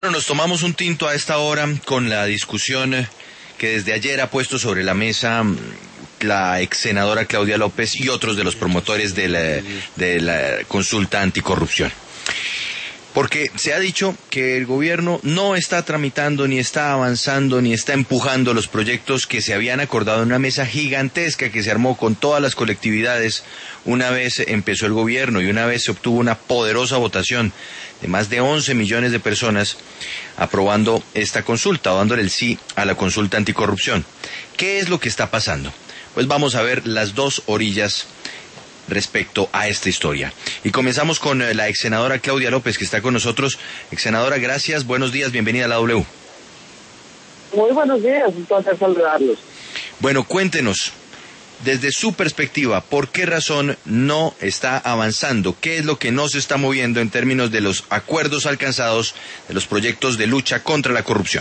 Bueno, nos tomamos un tinto a esta hora con la discusión que desde ayer ha puesto sobre la mesa la ex senadora Claudia López y otros de los promotores de la consulta anticorrupción. Porque se ha dicho que el gobierno no está tramitando, ni está avanzando, ni está empujando los proyectos que se habían acordado en una mesa gigantesca que se armó con todas las colectividades una vez empezó el gobierno y una vez se obtuvo una poderosa votación de más de 11 millones de personas aprobando esta consulta o dándole el sí a la consulta anticorrupción. ¿Qué es lo que está pasando? Pues vamos a ver las dos orillas respecto a esta historia. Y comenzamos con la ex senadora Claudia López, que está con nosotros. Ex senadora, gracias, buenos días, bienvenida a la W. Muy buenos días, un placer saludarlos. Bueno, cuéntenos, desde su perspectiva, ¿por qué razón no está avanzando? ¿Qué es lo que no se está moviendo en términos de los acuerdos alcanzados de los proyectos de lucha contra la corrupción?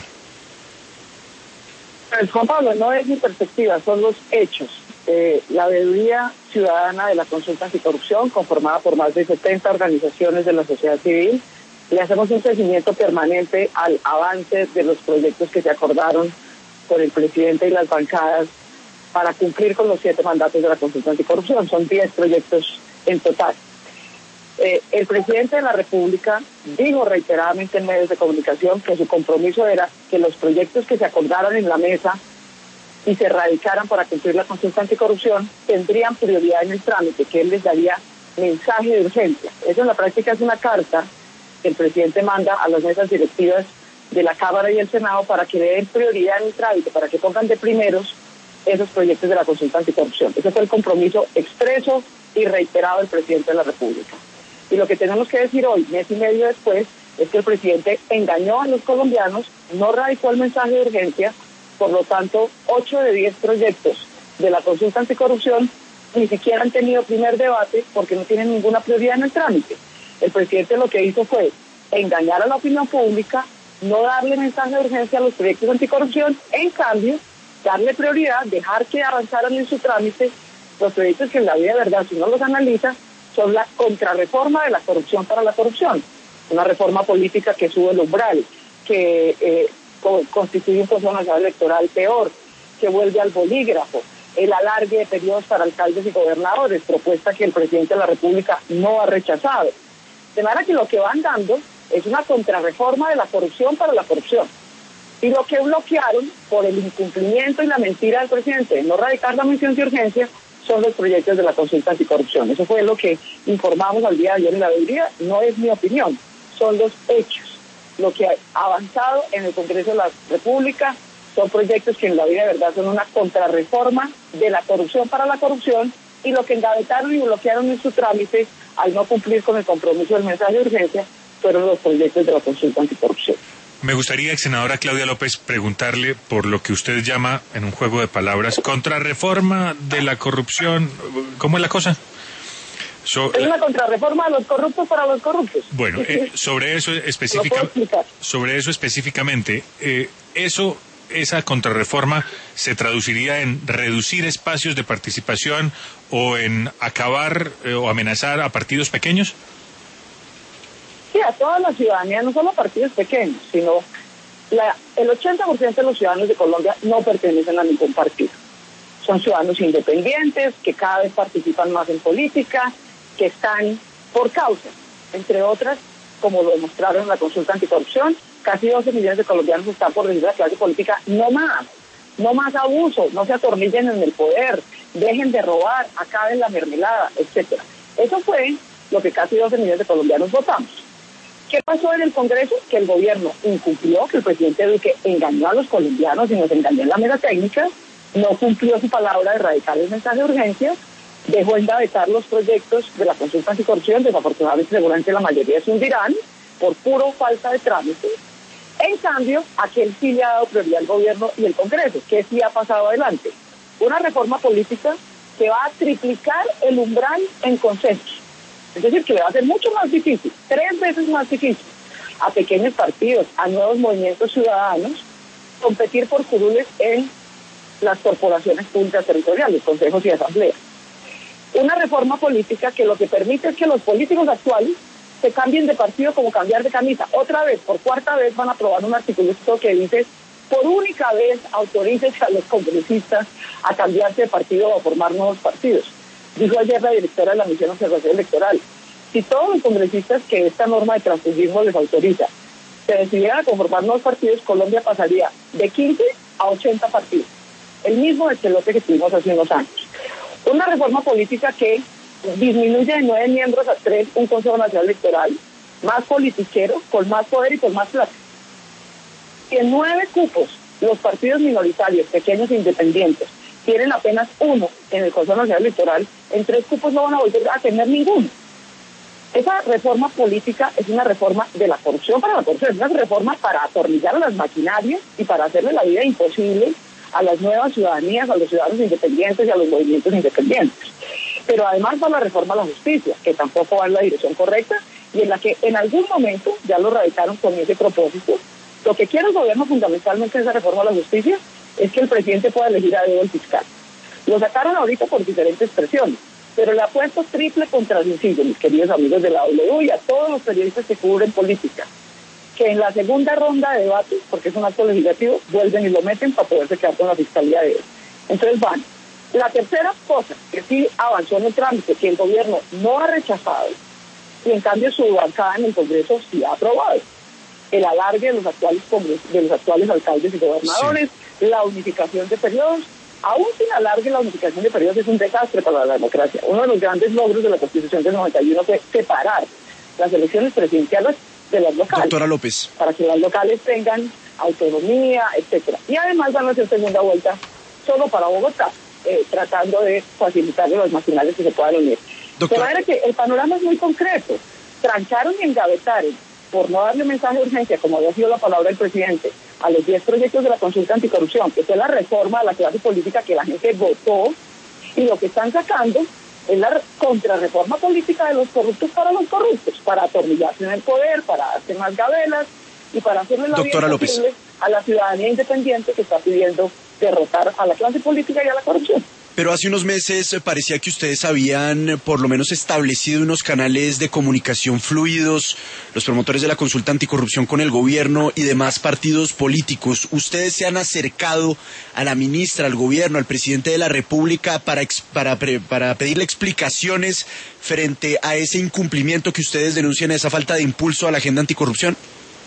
Pues, Juan Pablo, no es mi perspectiva, son los hechos. La veeduría ciudadana de la consulta anticorrupción, conformada por más de 70 organizaciones de la sociedad civil, le hacemos un seguimiento permanente al avance de los proyectos que se acordaron con el presidente y las bancadas para cumplir con los 7 mandatos de la consulta anticorrupción. Son 10 proyectos en total. El presidente de la República dijo reiteradamente en medios de comunicación que su compromiso era que los proyectos que se acordaran en la mesa y se radicaran para cumplir la consulta anticorrupción tendrían prioridad en el trámite, que él les daría mensaje de urgencia. Eso en la práctica es una carta que el presidente manda a las mesas directivas de la Cámara y el Senado para que le den prioridad en el trámite, para que pongan de primeros esos proyectos de la consulta anticorrupción. Ese fue el compromiso expreso y reiterado del presidente de la República. Y lo que tenemos que decir hoy, mes y medio después, es que el presidente engañó a los colombianos, no radicó el mensaje de urgencia. Por lo tanto, 8 de 10 proyectos de la consulta anticorrupción ni siquiera han tenido primer debate porque no tienen ninguna prioridad en el trámite. El presidente lo que hizo fue engañar a la opinión pública, no darle mensaje de urgencia a los proyectos anticorrupción, en cambio, darle prioridad, dejar que avanzaran en su trámite los proyectos que en la vida de verdad, si uno los analiza, son la contrarreforma de la corrupción para la corrupción. Una reforma política que sube el umbral, que constituye un proceso nacional electoral peor, que vuelve al bolígrafo, el alargue de periodos para alcaldes y gobernadores, propuesta que el presidente de la República no ha rechazado. De manera que lo que van dando es una contrarreforma de la corrupción para la corrupción. Y lo que bloquearon por el incumplimiento y la mentira del presidente de no radicar la mención de urgencia son los proyectos de la consulta anticorrupción. Eso fue lo que informamos al día de ayer en la veeduría, no es mi opinión, son los hechos. Lo que ha avanzado en el Congreso de la República son proyectos que en la vida de verdad son una contrarreforma de la corrupción para la corrupción, y lo que engavetaron y bloquearon en su trámite al no cumplir con el compromiso del mensaje de urgencia fueron los proyectos de la consulta anticorrupción. Me gustaría, ex senadora Claudia López, preguntarle por lo que usted llama, en un juego de palabras, contrarreforma de la corrupción. ¿Cómo es la cosa? Es una contrarreforma de los corruptos para los corruptos. Bueno, sobre eso específicamente, esa contrarreforma se traduciría en reducir espacios de participación o en acabar o amenazar a partidos pequeños. Sí, a toda la ciudadanía, no solo a partidos pequeños, sino el 80% de los ciudadanos de Colombia no pertenecen a ningún partido. Son ciudadanos independientes que cada vez participan más en política, que están por causa, entre otras, como lo demostraron en la consulta anticorrupción, casi 12 millones de colombianos están por decir a la clase política, no más abuso, no se atornillen en el poder, dejen de robar, acaben la mermelada, etcétera. Eso fue lo que casi 12 millones de colombianos votamos. ¿Qué pasó en el Congreso? Que el gobierno incumplió, que el presidente Duque engañó a los colombianos y nos engañó en la mesa técnica, no cumplió su palabra de radicar el mensaje de urgencia, dejó engavetar los proyectos de la consulta anticorrupción, desafortunadamente seguramente la mayoría se hundirán por puro falta de trámite. En cambio, aquel sí le ha dado prioridad al gobierno y el Congreso, que sí ha pasado adelante. Una reforma política que va a triplicar el umbral en consensos. Es decir, que le va a ser mucho más difícil, 3 veces más difícil, a pequeños partidos, a nuevos movimientos ciudadanos, competir por curules en las corporaciones públicas territoriales, consejos y asambleas. Una reforma política que lo que permite es que los políticos actuales se cambien de partido como cambiar de camisa. Otra vez, por cuarta vez, van a aprobar un artículo que dice: por única vez autorícese a los congresistas a cambiarse de partido o a formar nuevos partidos. Dijo ayer la directora de la Misión de Observación Electoral: si todos los congresistas que esta norma de transfugismo les autoriza se decidieran a conformar nuevos partidos, Colombia pasaría de 15 a 80 partidos. El mismo despelote que tuvimos hace unos años. Una reforma política que disminuye de 9 miembros a 3 un Consejo Nacional Electoral, más politiquero, con más poder y con más plata. Si en 9 cupos los partidos minoritarios, pequeños e independientes, tienen apenas 1 en el Consejo Nacional Electoral, en 3 cupos no van a volver a tener ninguno. Esa reforma política es una reforma de la corrupción para la corrupción, es una reforma para atornillar a las maquinarias y para hacerle la vida imposible a las nuevas ciudadanías, a los ciudadanos independientes y a los movimientos independientes. Pero además va la reforma a la justicia, que tampoco va en la dirección correcta y en la que en algún momento ya lo radicaron con ese propósito. Lo que quiere el gobierno fundamentalmente de esa reforma a la justicia es que el presidente pueda elegir a dedo el fiscal. Lo sacaron ahorita por diferentes presiones, pero le ha puesto triple contra sencillo, mis queridos amigos de la W y a todos los periodistas que cubren política, que en la segunda ronda de debate, porque es un acto legislativo, vuelven y lo meten para poderse quedar con la fiscalía de él. Entonces van. La tercera cosa que sí avanzó en el trámite, que el gobierno no ha rechazado, y en cambio su bancada en el Congreso sí ha aprobado: el alargue de los actuales alcaldes y gobernadores, sí. La unificación de periodos. Aún sin alargue, la unificación de periodos es un desastre para la democracia. Uno de los grandes logros de la Constitución del 91 fue separar las elecciones presidenciales de las locales. Doctora López. Para que las locales tengan autonomía, etcétera. Y además van a hacer segunda vuelta solo para Bogotá, tratando de facilitarle los maquinarios que se puedan unir. De manera que el panorama es muy concreto. Trancaron y engavetaron, por no darle mensaje de urgencia, como había sido la palabra del presidente, a los 10 proyectos de la consulta anticorrupción, que fue la reforma de la clase política que la gente votó, y lo que están sacando es la contrarreforma política de los corruptos para los corruptos, para atornillarse en el poder, para darse más gabelas y para hacerle la vida posible a la ciudadanía independiente que está pidiendo derrotar a la clase política y a la corrupción. Pero hace unos meses parecía que ustedes habían por lo menos establecido unos canales de comunicación fluidos, los promotores de la consulta anticorrupción con el gobierno y demás partidos políticos. ¿Ustedes se han acercado a la ministra, al gobierno, al presidente de la República para pedirle explicaciones frente a ese incumplimiento que ustedes denuncian, a esa falta de impulso a la agenda anticorrupción?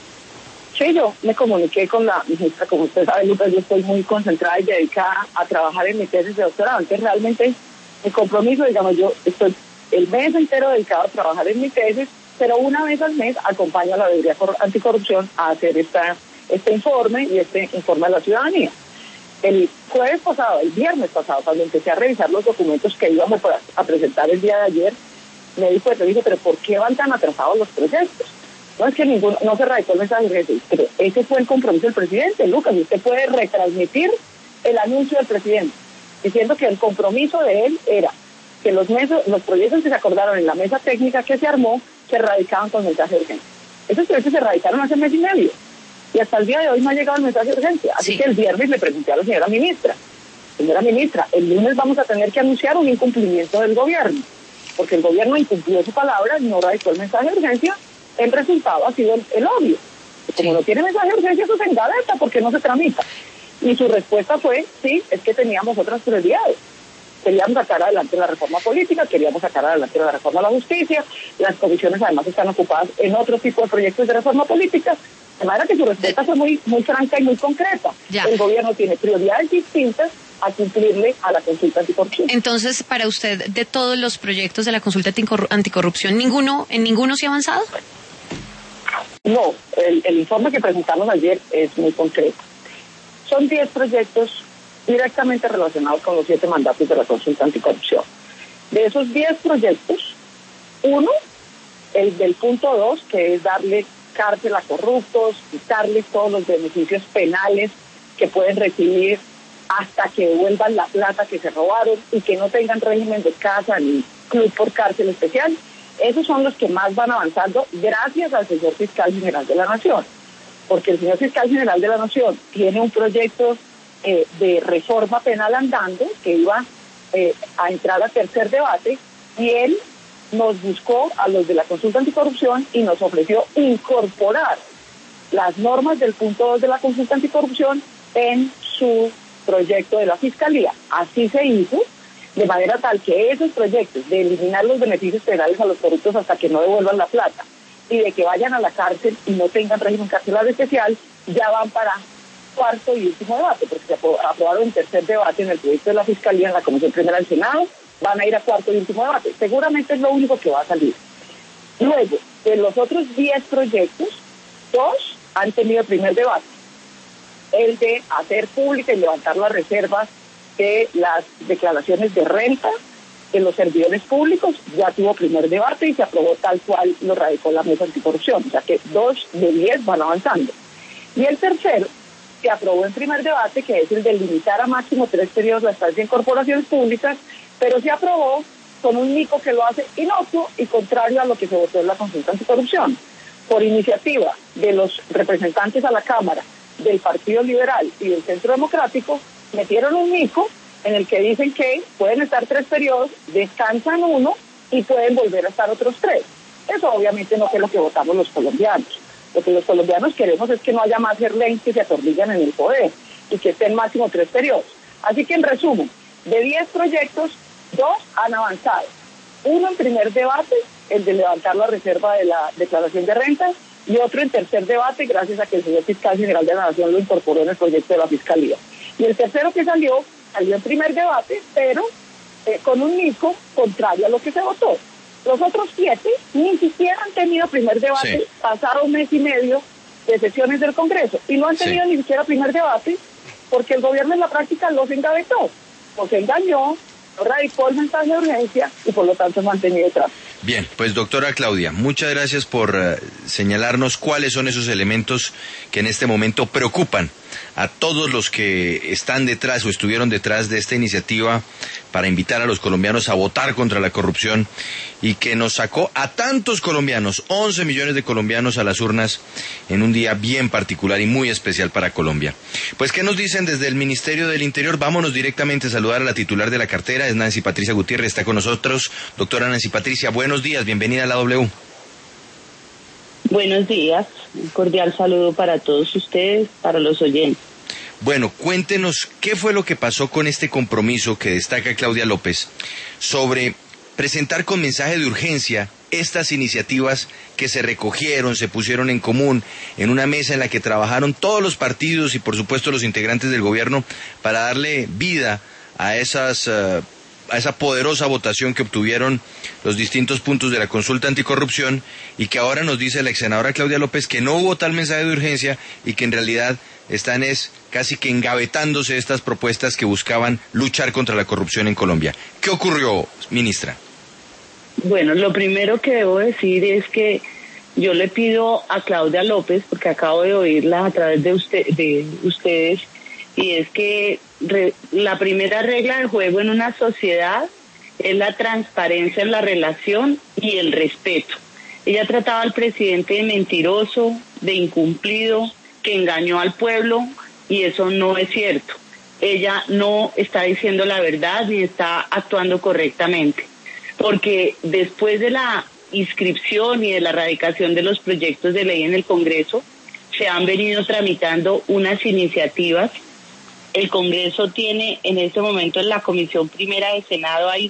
Sí, yo me comuniqué con la ministra, como usted sabe, Lucas, yo estoy muy concentrada y dedicada a trabajar en mi tesis de doctorado. Entonces, realmente, mi compromiso, digamos, yo estoy el mes entero dedicado a trabajar en mi tesis, pero una vez al mes acompaño a la Veeduría Anticorrupción a hacer este informe y este informe a la ciudadanía. El viernes pasado, cuando empecé a revisar los documentos que íbamos a presentar el día de ayer, me dije, pero ¿por qué van tan atrasados los proyectos? No es que no se radicó el mensaje de urgencia, pero ese fue el compromiso del presidente, Lucas, y usted puede retransmitir el anuncio del presidente, diciendo que el compromiso de él era que los proyectos que se acordaron en la mesa técnica que se armó, se radicaban con mensaje de urgencia. Esos proyectos se radicaron hace mes y medio, y hasta el día de hoy no ha llegado el mensaje de urgencia. Así que el viernes le pregunté a la señora ministra, el lunes vamos a tener que anunciar un incumplimiento del gobierno, porque el gobierno incumplió su palabra y no radicó el mensaje de urgencia. El resultado ha sido el obvio. Como no tiene mensaje de urgencia, eso se engaveta porque no se tramita. Y su respuesta fue, sí, es que teníamos otras prioridades. Queríamos sacar adelante la reforma política, queríamos sacar adelante la reforma a la justicia, las comisiones además están ocupadas en otro tipo de proyectos de reforma política, de manera que su respuesta fue muy, muy franca y muy concreta. Ya. El gobierno tiene prioridades distintas a cumplirle a la consulta anticorrupción. Entonces, para usted, de todos los proyectos de la consulta anticorrupción, ¿en ninguno se ha avanzado? No, el informe que presentamos ayer es muy concreto. Son 10 proyectos directamente relacionados con los 7 mandatos de la consulta anticorrupción. De esos 10 proyectos, uno, el del punto 2, que es darle cárcel a corruptos, quitarles todos los beneficios penales que pueden recibir hasta que devuelvan la plata que se robaron y que no tengan régimen de casa ni club por cárcel especial. Esos son los que más van avanzando gracias al señor Fiscal General de la Nación, porque el señor Fiscal General de la Nación tiene un proyecto de reforma penal andando que iba a entrar a tercer debate y él nos buscó a los de la consulta anticorrupción y nos ofreció incorporar las normas del punto 2 de la consulta anticorrupción en su proyecto de la Fiscalía. Así se hizo, de manera tal que esos proyectos de eliminar los beneficios federales a los corruptos hasta que no devuelvan la plata y de que vayan a la cárcel y no tengan régimen carcelario especial, ya van para cuarto y último debate, porque se aprobaron en tercer debate en el proyecto de la Fiscalía en la Comisión Primera del Senado, van a ir a cuarto y último debate. Seguramente es lo único que va a salir. Luego, de los otros 10 proyectos, 2 han tenido primer debate. El de hacer pública y levantar las reservas de las declaraciones de renta de los servidores públicos ya tuvo primer debate y se aprobó tal cual lo radicó la mesa anticorrupción. O sea que 2 de 10 van avanzando. Y el tercero se aprobó en primer debate, que es el de limitar a máximo 3 periodos la estancia en corporaciones públicas, pero se aprobó con un NICO que lo hace inocuo y contrario a lo que se votó en la consulta anticorrupción. Por iniciativa de los representantes a la Cámara del Partido Liberal y del Centro Democrático, metieron un NICO en el que dicen que pueden estar 3 periodos, descansan 1 y pueden volver a estar otros 3. Eso obviamente no es lo que votamos los colombianos. Lo que los colombianos queremos es que no haya más gerlens que se atornillan en el poder y que estén máximo 3 periodos. Así que en resumen, de 10 proyectos, 2 han avanzado. 1 en primer debate, el de levantar la reserva de la declaración de renta, y otro en tercer debate, gracias a que el señor fiscal general de la Nación lo incorporó en el proyecto de la Fiscalía. Y el tercero que salió en primer debate, pero con un NICO contrario a lo que se votó. Los otros 7 ni siquiera han tenido primer debate, pasaron 1 mes y medio de sesiones del Congreso, y no han tenido ni siquiera primer debate, porque el gobierno en la práctica los engavetó, los engañó, radicó el mensaje de urgencia y por lo tanto se han mantenido detrás. Bien, pues doctora Claudia, muchas gracias por señalarnos cuáles son esos elementos que en este momento preocupan a todos los que están detrás o estuvieron detrás de esta iniciativa para invitar a los colombianos a votar contra la corrupción y que nos sacó a tantos colombianos, 11 millones de colombianos a las urnas en un día bien particular y muy especial para Colombia. Pues, ¿qué nos dicen desde el Ministerio del Interior? Vámonos directamente a saludar a la titular de la cartera, es Nancy Patricia Gutiérrez, está con nosotros. Doctora Nancy Patricia, buenos días, bienvenida a la W. Buenos días, un cordial saludo para todos ustedes, para los oyentes. Bueno, cuéntenos qué fue lo que pasó con este compromiso que destaca Claudia López sobre presentar con mensaje de urgencia estas iniciativas que se recogieron, se pusieron en común en una mesa en la que trabajaron todos los partidos y por supuesto los integrantes del gobierno para darle vida a esa poderosa votación que obtuvieron los distintos puntos de la consulta anticorrupción y que ahora nos dice la ex senadora Claudia López que no hubo tal mensaje de urgencia y que en realidad están casi que engavetándose estas propuestas que buscaban luchar contra la corrupción en Colombia. ¿Qué ocurrió, ministra? Bueno, lo primero que debo decir es que yo le pido a Claudia López, porque acabo de oírla a través de ustedes, y es que la primera regla del juego en una sociedad es la transparencia en la relación y el respeto. Ella trataba al presidente de mentiroso, de incumplido, que engañó al pueblo, y eso no es cierto. Ella no está diciendo la verdad ni está actuando correctamente, porque después de la inscripción y de la radicación de los proyectos de ley en el Congreso, se han venido tramitando unas iniciativas. El Congreso tiene en este momento en la Comisión Primera del Senado hay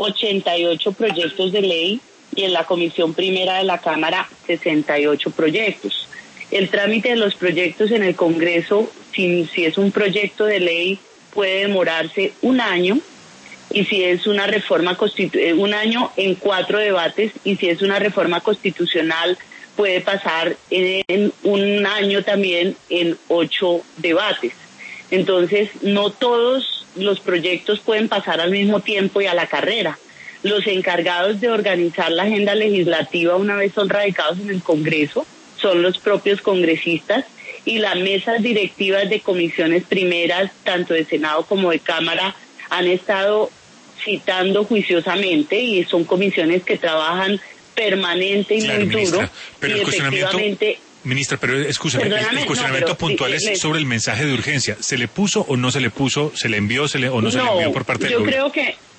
88 proyectos de ley y en la Comisión Primera de la Cámara 68 proyectos. El trámite de los proyectos en el Congreso, si es un proyecto de ley, puede demorarse 1 año, y si es una reforma 1 año en 4 debates, y si es una reforma constitucional puede pasar en 1 año también en 8 debates. Entonces, no todos los proyectos pueden pasar al mismo tiempo y a la carrera. Los encargados de organizar la agenda legislativa una vez son radicados en el Congreso son los propios congresistas, y las mesas directivas de comisiones primeras, tanto de Senado como de Cámara, han estado citando juiciosamente, y son comisiones que trabajan permanente y muy duro, pero y efectivamente... Ministra, pero escúchame, el cuestionamiento puntual es sobre el mensaje de urgencia. ¿Se le puso o no se le puso? ¿Se le envió o no se le envió por parte del gobierno? Yo creo que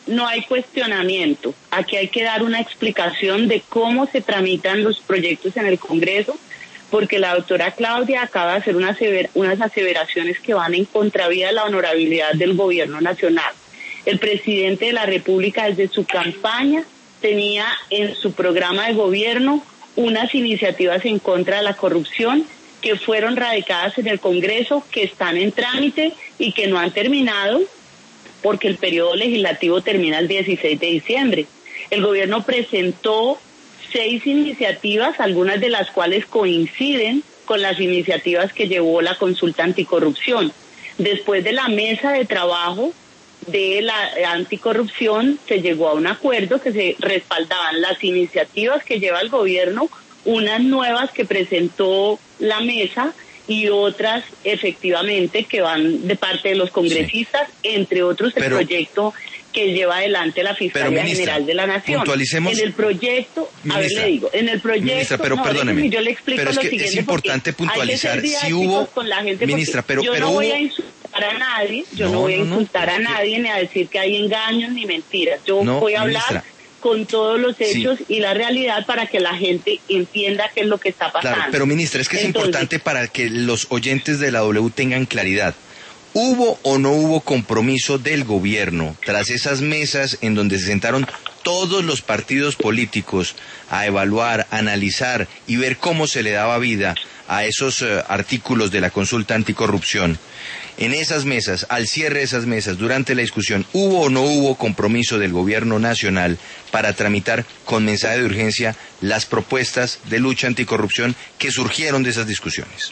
no hay cuestionamiento. Aquí hay que dar una explicación de cómo se tramitan los proyectos en el Congreso, porque la doctora Claudia acaba de hacer unas aseveraciones que van en contravía de la honorabilidad del gobierno nacional. El presidente de la República, desde su campaña, tenía en su programa de gobierno unas iniciativas en contra de la corrupción que fueron radicadas en el Congreso, que están en trámite y que no han terminado, porque el periodo legislativo termina el 16 de diciembre. El gobierno presentó 6 iniciativas, algunas de las cuales coinciden con las iniciativas que llevó la consulta anticorrupción. Después de la mesa de trabajo de la anticorrupción, se llegó a un acuerdo que se respaldaban las iniciativas que lleva el gobierno, unas nuevas que presentó la mesa y otras efectivamente que van de parte de los congresistas, entre otros el proyecto que lleva adelante la Fiscalía General de la Nación. Puntualicemos. En el proyecto, Ministra, a ver, le digo, en el proyecto, ministra, pero perdóneme, yo le explico pero es lo que siguiente, es importante puntualizar si hubo, con la gente, ministra, pero no voy hubo, a insultar a nadie, no voy a insultar a nadie ni a decir que hay engaños ni mentiras. Yo voy a hablar, ministra, con todos los hechos y la realidad para que la gente entienda qué es lo que está pasando. Claro, pero ministra, es que es importante para que los oyentes de la W tengan claridad. ¿Hubo o no hubo compromiso del gobierno tras esas mesas en donde se sentaron todos los partidos políticos a evaluar, analizar y ver cómo se le daba vida a esos artículos de la consulta anticorrupción? En esas mesas, al cierre de esas mesas, durante la discusión, ¿hubo o no hubo compromiso del gobierno nacional para tramitar con mensaje de urgencia las propuestas de lucha anticorrupción que surgieron de esas discusiones?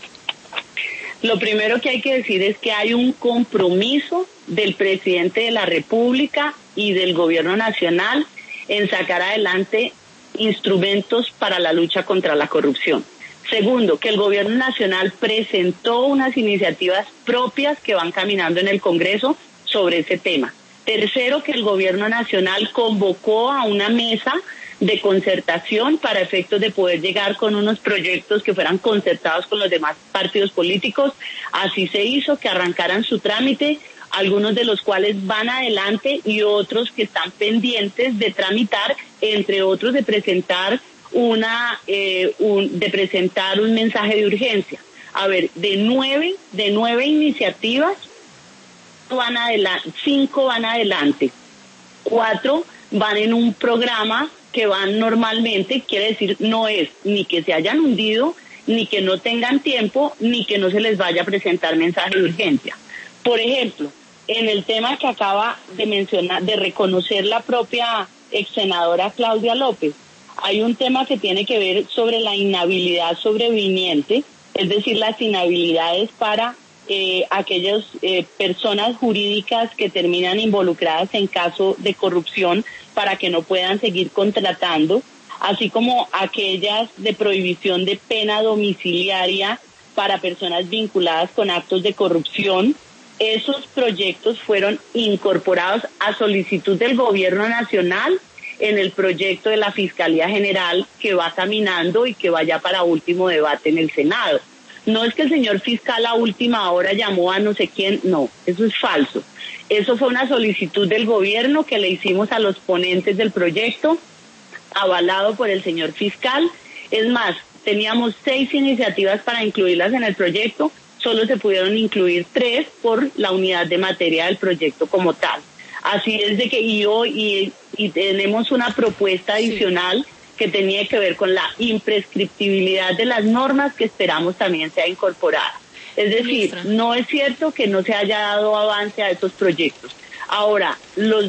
Lo primero que hay que decir es que hay un compromiso del presidente de la República y del gobierno nacional en sacar adelante instrumentos para la lucha contra la corrupción. Segundo, que el gobierno nacional presentó unas iniciativas propias que van caminando en el Congreso sobre ese tema. Tercero, que el gobierno nacional convocó a una mesa de concertación para efectos de poder llegar con unos proyectos que fueran concertados con los demás partidos políticos. Así se hizo, que arrancaran su trámite, algunos de los cuales van adelante y otros que están pendientes de tramitar, entre otros de presentar un mensaje de urgencia. A ver, de nueve iniciativas, 5 van adelante, 4 van en un programa que van normalmente, quiere decir, no es ni que se hayan hundido, ni que no tengan tiempo, ni que no se les vaya a presentar mensaje de urgencia. Por ejemplo, en el tema que acaba de mencionar, de reconocer la propia ex senadora Claudia López, hay un tema que tiene que ver sobre la inhabilidad sobreviniente, es decir, las inhabilidades para aquellas personas jurídicas que terminan involucradas en caso de corrupción para que no puedan seguir contratando, así como aquellas de prohibición de pena domiciliaria para personas vinculadas con actos de corrupción. Esos proyectos fueron incorporados a solicitud del gobierno nacional en el proyecto de la Fiscalía General que va caminando y que va ya para último debate en el Senado. No es que el señor fiscal a última hora llamó a no sé quién, no, eso es falso. Eso fue una solicitud del gobierno que le hicimos a los ponentes del proyecto, avalado por el señor fiscal. Es más, teníamos 6 iniciativas para incluirlas en el proyecto, solo se pudieron incluir 3 por la unidad de materia del proyecto como tal. Así es de que y tenemos una propuesta adicional que tenía que ver con la imprescriptibilidad de las normas que esperamos también sea incorporada. Es decir, no es cierto que no se haya dado avance a estos proyectos. Ahora, los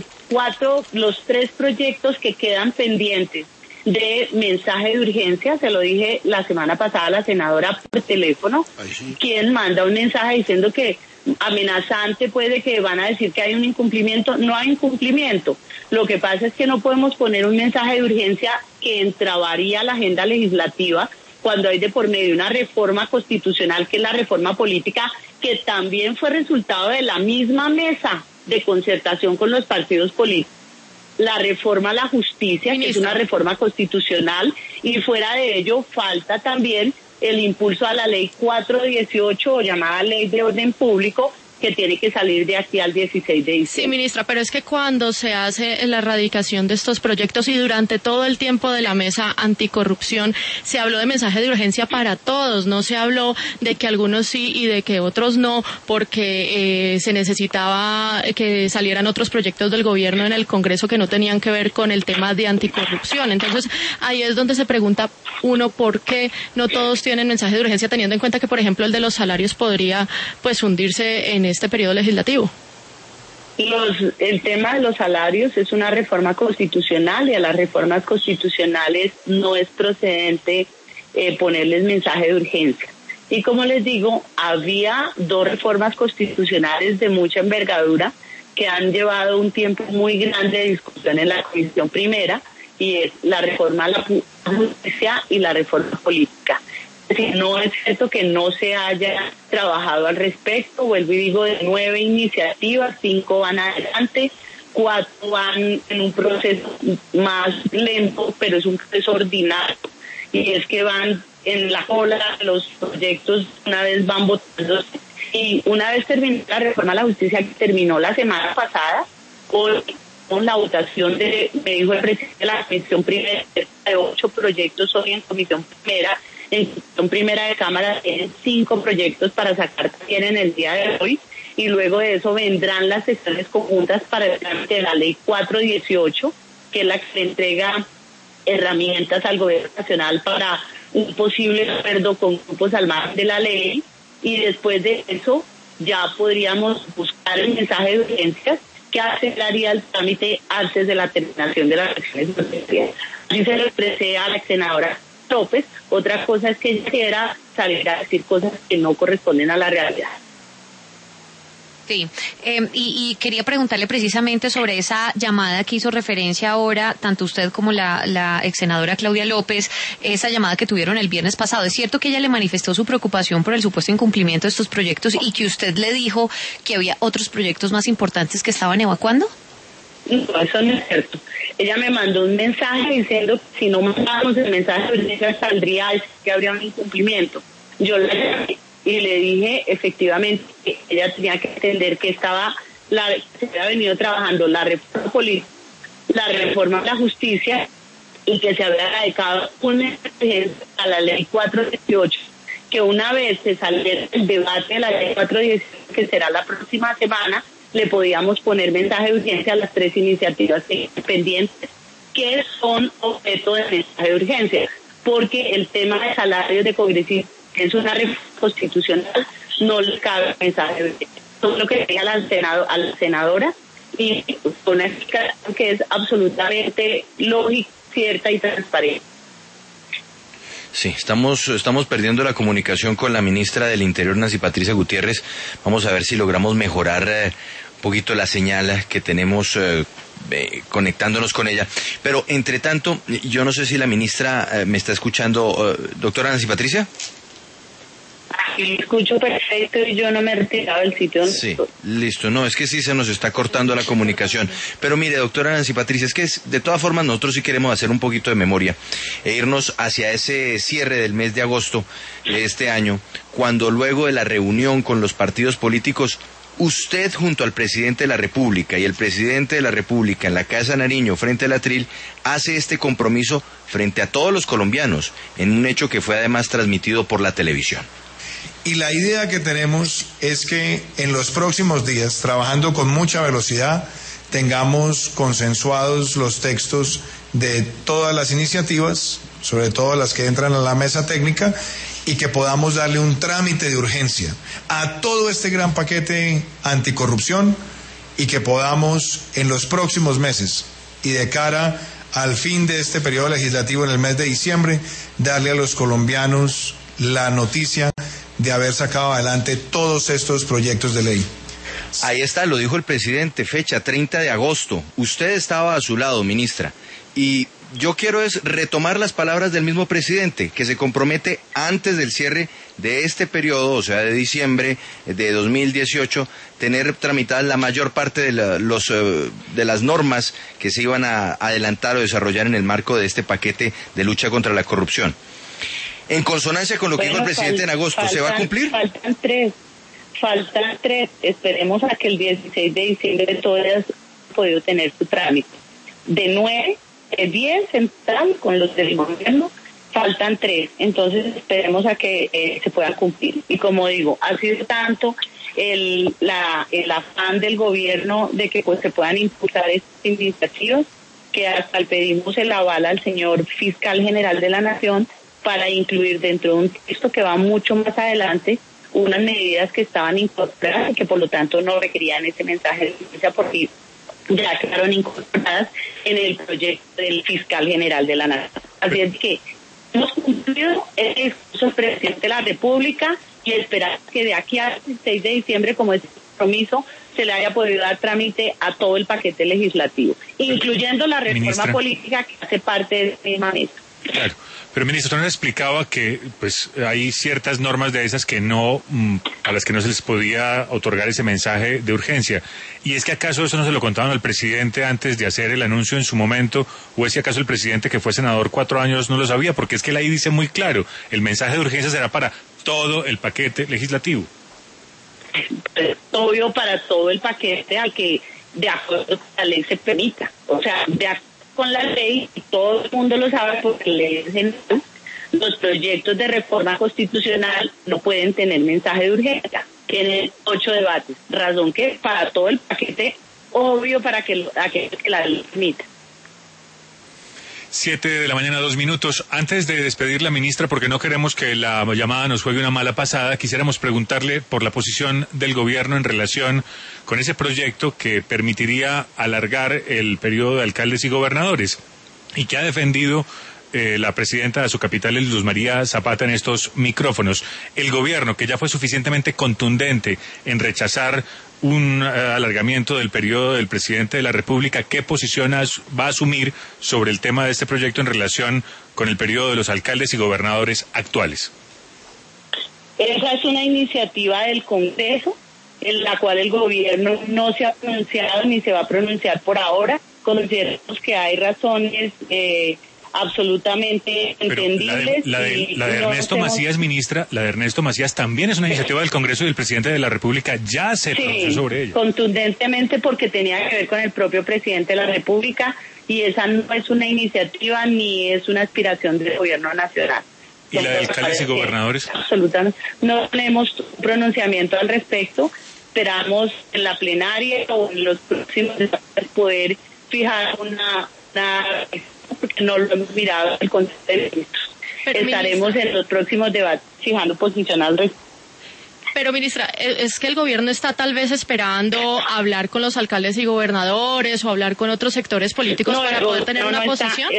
3 proyectos que quedan pendientes de mensaje de urgencia, se lo dije la semana pasada a la senadora por teléfono, quien manda un mensaje diciendo que amenazante puede que van a decir que hay un incumplimiento. No hay incumplimiento. Lo que pasa es que no podemos poner un mensaje de urgencia que entrabaría la agenda legislativa cuando hay de por medio una reforma constitucional, que es la reforma política, que también fue resultado de la misma mesa de concertación con los partidos políticos. La reforma a la justicia, que es una reforma constitucional, y fuera de ello falta también el impulso a la ley 418, o llamada Ley de Orden Público, que tiene que salir de aquí al 16 de diciembre. Sí, ministra, pero es que cuando se hace la erradicación de estos proyectos y durante todo el tiempo de la mesa anticorrupción se habló de mensaje de urgencia para todos, no se habló de que algunos sí y de que otros no, porque se necesitaba que salieran otros proyectos del gobierno en el Congreso que no tenían que ver con el tema de anticorrupción. Entonces, ahí es donde se pregunta uno por qué no todos tienen mensaje de urgencia, teniendo en cuenta que, por ejemplo, el de los salarios podría pues hundirse en este periodo legislativo. El tema de los salarios es una reforma constitucional y a las reformas constitucionales no es procedente ponerles mensaje de urgencia. Y como les digo, había 2 reformas constitucionales de mucha envergadura que han llevado un tiempo muy grande de discusión en la Comisión Primera, y es la reforma a la justicia y la reforma política. Es decir, no es cierto que no se haya trabajado al respecto. Vuelvo y digo, de 9 iniciativas, 5 van adelante, 4 van en un proceso más lento, pero es un proceso ordinario. Y es que van en la cola, los proyectos una vez van votando. Y una vez terminó la reforma a la justicia, que terminó la semana pasada, hoy con la votación me dijo el presidente de la Comisión Primera, de 8 proyectos hoy en Comisión Primera. En Comisión Primera de Cámara tienen 5 proyectos para sacar también en el día de hoy, y luego de eso vendrán las sesiones conjuntas para el trámite de la Ley 418, que es la que le entrega herramientas al Gobierno Nacional para un posible acuerdo con grupos al margen de la ley, y después de eso ya podríamos buscar el mensaje de urgencias que aceleraría el trámite antes de la terminación de las elecciones presidenciales. Así se lo expresé a la senadora López. Otra cosa es que ella quiera salir a decir cosas que no corresponden a la realidad. Sí, y quería preguntarle precisamente sobre esa llamada que hizo referencia ahora, tanto usted como la ex senadora Claudia López, esa llamada que tuvieron el viernes pasado. ¿Es cierto que ella le manifestó su preocupación por el supuesto incumplimiento de estos proyectos y que usted le dijo que había otros proyectos más importantes que estaban evacuando? No, eso no es cierto. Ella me mandó un mensaje diciendo que si no mandábamos el mensaje de urgencia saldría que habría un incumplimiento. Yo la llamé y le dije efectivamente que ella tenía que entender que se había venido trabajando la reforma política, la reforma de la justicia, y que se había radicado una exigencia a la Ley 418, que una vez se saliera el debate de la Ley 418, que será la próxima semana, le podíamos poner mensaje de urgencia a las 3 iniciativas pendientes que son objeto de mensaje de urgencia, porque el tema de salarios de congresistas es una reforma constitucional, no le cabe mensaje de urgencia. Eso es lo que dije a la senadora, y una explicación que es absolutamente lógica, cierta y transparente. Sí, estamos perdiendo la comunicación con la ministra del Interior, Nancy Patricia Gutiérrez. Vamos a ver si logramos mejorar un poquito la señal que tenemos conectándonos con ella. Pero, entre tanto, yo no sé si la ministra me está escuchando. Doctora Nancy Patricia. Aquí escucho perfecto y yo no me he retirado del sitio donde estoy. Listo. No, es que sí se nos está cortando la comunicación. Pero mire, doctora Nancy Patricia, es que de todas formas nosotros sí queremos hacer un poquito de memoria e irnos hacia ese cierre del mes de agosto de este año, cuando luego de la reunión con los partidos políticos, usted junto al presidente de la República y el presidente de la República en la Casa Nariño frente al Atril hace este compromiso frente a todos los colombianos en un hecho que fue además transmitido por la televisión. Y la idea que tenemos es que en los próximos días, trabajando con mucha velocidad, tengamos consensuados los textos de todas las iniciativas, sobre todo las que entran a la mesa técnica, y que podamos darle un trámite de urgencia a todo este gran paquete anticorrupción, y que podamos en los próximos meses y de cara al fin de este periodo legislativo en el mes de diciembre, darle a los colombianos la noticia de haber sacado adelante todos estos proyectos de ley. Ahí está, lo dijo el presidente, fecha 30 de agosto. Usted estaba a su lado, ministra, y yo quiero retomar las palabras del mismo presidente, que se compromete antes del cierre de este periodo, o sea, de diciembre de 2018, tener tramitadas la mayor parte de las normas que se iban a adelantar o desarrollar en el marco de este paquete de lucha contra la corrupción. En consonancia con lo que dijo el presidente en agosto, ¿se va a cumplir? faltan 3. Esperemos a que el 16 de diciembre todas hayan podido tener su trámite. De 9, de 10 en total con los del gobierno, faltan 3. Entonces esperemos a que se puedan cumplir. Y como digo, ha sido tanto el afán del gobierno de que pues se puedan impulsar estas iniciativas que hasta le pedimos el aval al señor fiscal general de la Nación para incluir dentro de un texto que va mucho más adelante unas medidas que estaban incorporadas y que por lo tanto no requerían ese mensaje de urgencia porque ya quedaron incorporadas en el proyecto del fiscal general de la Nación. Así es que hemos cumplido el discurso del presidente de la República y esperamos que de aquí al 16 de diciembre, como es el compromiso, se le haya podido dar trámite a todo el paquete legislativo, incluyendo la reforma política que hace parte de esa misma mesa. Claro. Pero, ministro, usted nos explicaba que pues hay ciertas normas de esas que no, a las que no se les podía otorgar ese mensaje de urgencia. ¿Y es que acaso eso no se lo contaban al presidente antes de hacer el anuncio en su momento? ¿O es que acaso el presidente, que fue senador 4 años, no lo sabía? Porque es que la ley dice muy claro, el mensaje de urgencia será para todo el paquete legislativo. Es obvio para todo el paquete al que de acuerdo con la ley se permita. O sea, de acuerdo con la ley, y todo el mundo lo sabe porque ley general, los proyectos de reforma constitucional no pueden tener mensaje de urgencia. Tienen 8 debates, razón que para todo el paquete, obvio para que la ley permita. 7:02 a.m. Antes de despedir la ministra, porque no queremos que la llamada nos juegue una mala pasada, quisiéramos preguntarle por la posición del gobierno en relación con ese proyecto que permitiría alargar el periodo de alcaldes y gobernadores y que ha defendido la presidenta de su capital, Luz María Zapata, en estos micrófonos. El gobierno, que ya fue suficientemente contundente en rechazar un alargamiento del periodo del presidente de la República, ¿qué posición va a asumir sobre el tema de este proyecto en relación con el periodo de los alcaldes y gobernadores actuales? Esa es una iniciativa del Congreso en la cual el gobierno no se ha pronunciado ni se va a pronunciar por ahora. Consideramos que hay razones absolutamente entendibles. La de Ernesto Macías, ministra, la de Ernesto Macías también es una iniciativa del Congreso y el presidente de la República ya se pronunció sobre ella. Contundentemente, porque tenía que ver con el propio presidente de la República y esa no es una iniciativa ni es una aspiración del gobierno nacional. ¿Y la de alcaldes y gobernadores? Absolutamente. No tenemos pronunciamiento al respecto. Esperamos en la plenaria o en los próximos debates poder fijar una porque no lo hemos mirado en el Consejo de Ministros. Estaremos en los próximos debates fijando posición al respecto. Pero, ministra, ¿es que el gobierno está tal vez esperando hablar con los alcaldes y gobernadores o hablar con otros sectores políticos para poder tener una posición?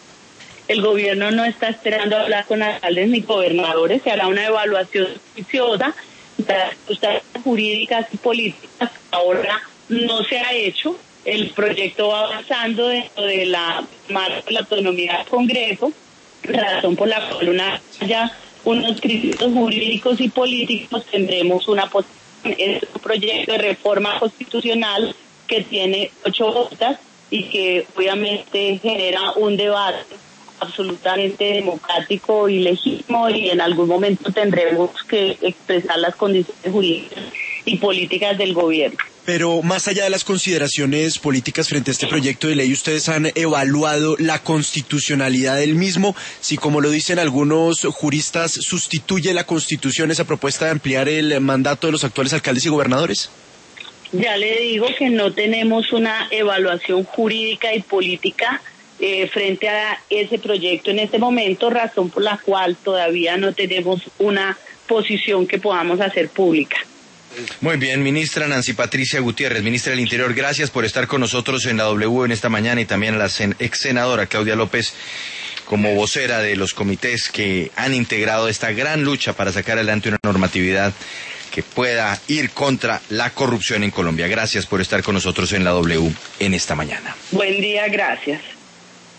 El gobierno no está esperando hablar con alcaldes ni gobernadores. Se hará una evaluación juiciosa de las circunstancias jurídicas y políticas. Ahora no se ha hecho. El proyecto va avanzando dentro de la marca de la autonomía del Congreso, razón por la cual unos criterios jurídicos y políticos tendremos una posición. Es un proyecto de reforma constitucional que tiene 8 votas y que obviamente genera un debate absolutamente democrático y legítimo, y en algún momento tendremos que expresar las condiciones jurídicas y políticas del gobierno. Pero más allá de las consideraciones políticas frente a este proyecto de ley, ¿ustedes han evaluado la constitucionalidad del mismo? Si, como lo dicen algunos juristas, sustituye la Constitución esa propuesta de ampliar el mandato de los actuales alcaldes y gobernadores. Ya le digo que no tenemos una evaluación jurídica y política frente a ese proyecto en este momento, razón por la cual todavía no tenemos una posición que podamos hacer pública. Muy bien, ministra Nancy Patricia Gutiérrez, ministra del Interior, gracias por estar con nosotros en la W en esta mañana, y también a la ex senadora Claudia López como vocera de los comités que han integrado esta gran lucha para sacar adelante una normatividad que pueda ir contra la corrupción en Colombia. Gracias por estar con nosotros en la W en esta mañana. Buen día, gracias.